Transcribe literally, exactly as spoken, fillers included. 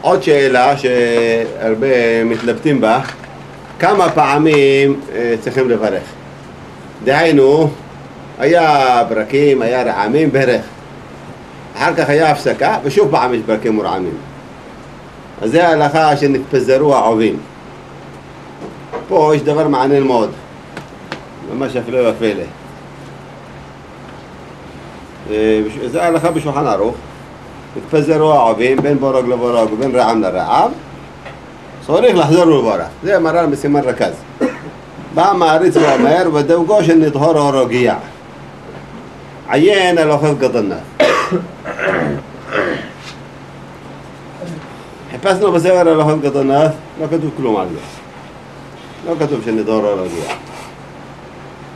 עוד שאלה שהרבה מתלבטים בה, כמה פעמים צריכים לברך? דהיינו, היה ברקים, היה רעמים, ברך. אחר כך היה הפסקה, ושוב פעם יש ברקים ורעמים. אז זה ההלכה שנתפזרו העובים. פה יש דבר מעניין מאוד, ממש אפילו ופלא. זה ההלכה בשולחן ערוך. התפזרו העובים בין בורג לבורג ובין רעם לרעם, צריך לחזור לבורג. זה מרן בסימן רכז. בא מעריץ ואומר, ודאוגו שנטהור הרוגיע. עיין הלוכת גדלנה. חיפשנו בספר הלוכת גדלנה, לא כתוב כלום על זה. לא כתוב שנטהור הרוגיע.